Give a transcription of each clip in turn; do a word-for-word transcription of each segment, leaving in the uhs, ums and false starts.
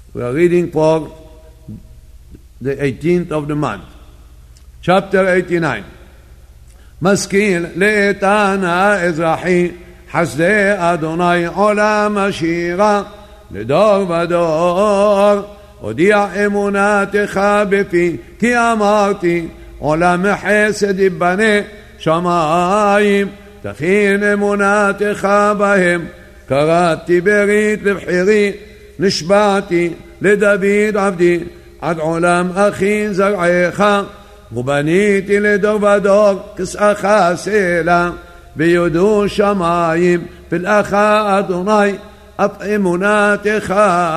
We are reading for the eighteenth of the month. Chapter eighty-nine. משכיל לאיתן האזרחי, חסדי אדוני עולם השירה, לדור ודור. הודיע אמונתך בפי, כי אמרתי, עולם חסד יבנה שמיים, תכין אמונתך בהם. קראתי ברית לבחירי, נשבעתי לדוד עבדי, עד עולם אחי זרעך, ובניתי לדור ודור כסאך סלע, ויודו שמיים פלאך אדוני, אף אמונתך.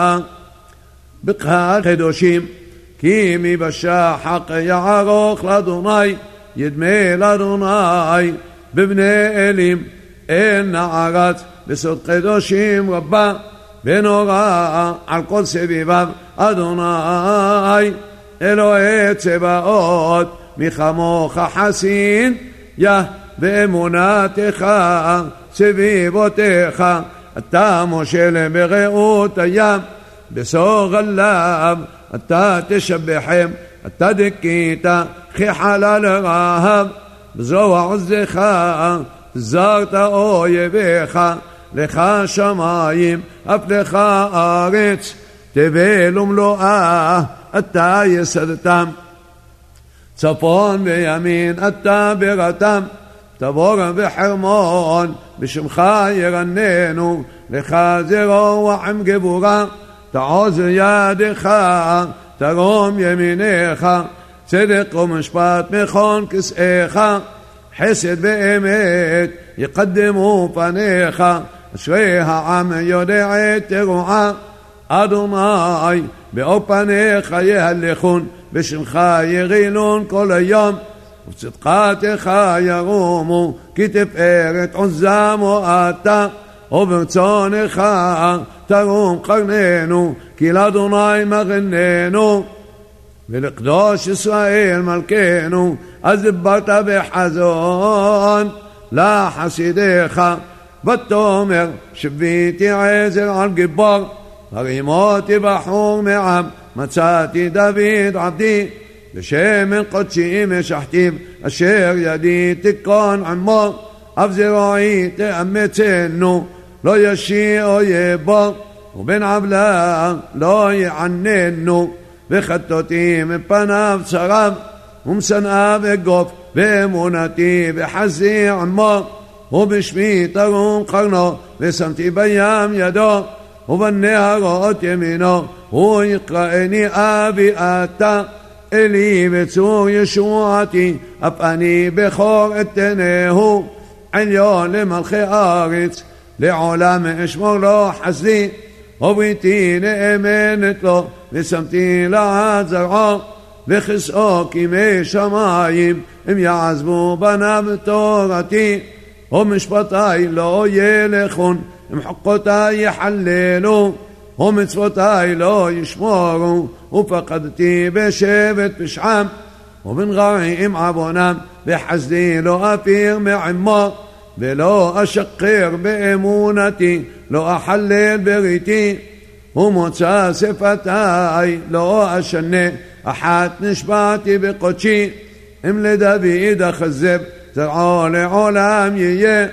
בקהל קדושים, כי מבשחק יערוך לאדוני, ידמה לאדוני, בבני אלים אין נערץ, בסוד קדושים רבה ונורא על כל סביביו. אדוני אלוהי צבאות, מחמוך חסין יה, ואמונתך סביבותיך. אתה מושל ברעות הים, בסוג הלב אתה תשבחם. אתה דכית כחלל רהב, בזרוע עוזך זרת אויביך. לך שמיים אף לך ארץ, תבל ומלואה אתה יסדתם. צפון וימין אתה ברתם, תבור וחרמון בשמך ירננו. לך זרוע עם גבורה, תעוז ידך, תרום ימיניך. צדק ומשפט מכון כסאיך, חסד ואמת יקדמו פניך. אשרי העם יודע תרועה, אדוני באור פניך יהלכון, בשמך ירילון כל היום. ובצדקתך ירומו, כי תפארת עוזם אתה, וברצונך תרום קרננו, כי לאדוני מגננו, ולקדוש ישראל מלכנו. אז דיברת בחזון לחסידיך, ותאמר שביתי עזר על גיבור, הרימותי בחור מעם, מצאתי דוד עבדי, בשמן קודשי משחתיו, אשר ידי תיכון עמו, אף זרועי תאמצנו, לא ישי אויבו, ובן עוולה לא יעננו. וחטאתי מפניו צרב, ומשנאיו אגוף, ואמונתי בחזי עמו. ובשמי תרום קרנו, ושמתי בים ידו, ובנהרות ימינו. הוא יקראני אבי אתה, אלי וצור ישועתי, אף אני בכור אתנהו. עליון למלכי הארץ, לעולם אשמור לו חסדי, ובריתי נאמנת לו, ושמתי לעד זרעו. וכסאו כימי שמיים, הם יעזבו בניו תורתי. ומשפטי לא ילכון, הם חוקותי יחללו. ומצוותי לא ישמורו, ופקדתי בשבט פשעם. ובן רעים עוונם, בחסדי לא אפיר מעמו. ולא אשקר באמונתי, לא אחלל בריתי. ומוצא שפתי לא אשנה, אחת נשבעתי בקודשי. אם לדוד אחזב, זרעו לעולם יהיה.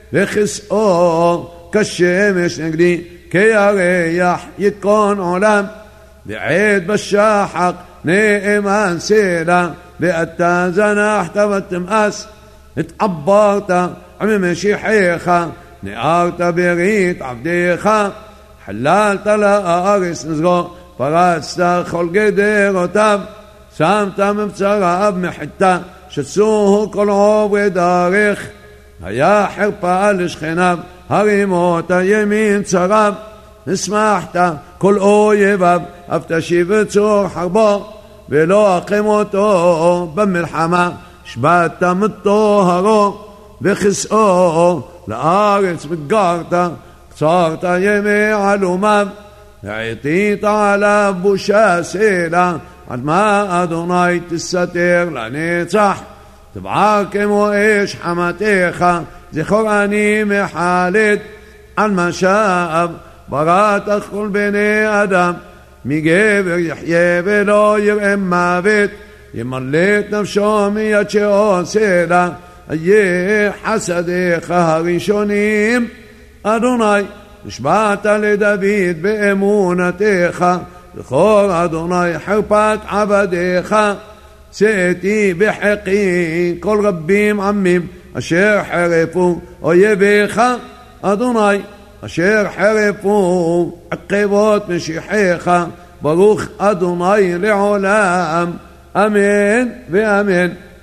וכסאו כשמש נגדי, כירח יתקון עולם. ועד בשחק נאמן סלע, ואתה זנחת ותמאס. התעברת עם משיחיך, נארת ברית עבדיך. חללת לארץ נזרו, פרצת כל גדרותיו. שמת מבצריו מחיתה, שצוהו כל עוברי דרך. היה חרפה לשכניו, הרימות הימין צרב. נשמחת כל אויביו, אף תשיב צור חרבו. ולא אקם אותו במלחמה, שבת מטוהרו. וכסאו לארץ מגרת, קצרת ימי עלומיו. העתית עליו בושה סלע, עד מה אדוני תסתר לנצח. תבער כמו אש חמתך, זכור אני מחלט. על משאב בראת כל בני אדם, מגבר יחיה ולא יראה מוות, ימלא את נפשו מיד שעושה לה, איה חסדיך הראשונים. אדוני, נשבעת לדוד באמונתך, זכור אדוני חרפת עבדיך. שאתי בחקי כל רבים עמים אשר חרפו אויביך, אדוני, אשר חרפו עקבות משיחיך, ברוך אדוני לעולם, אמן ואמן.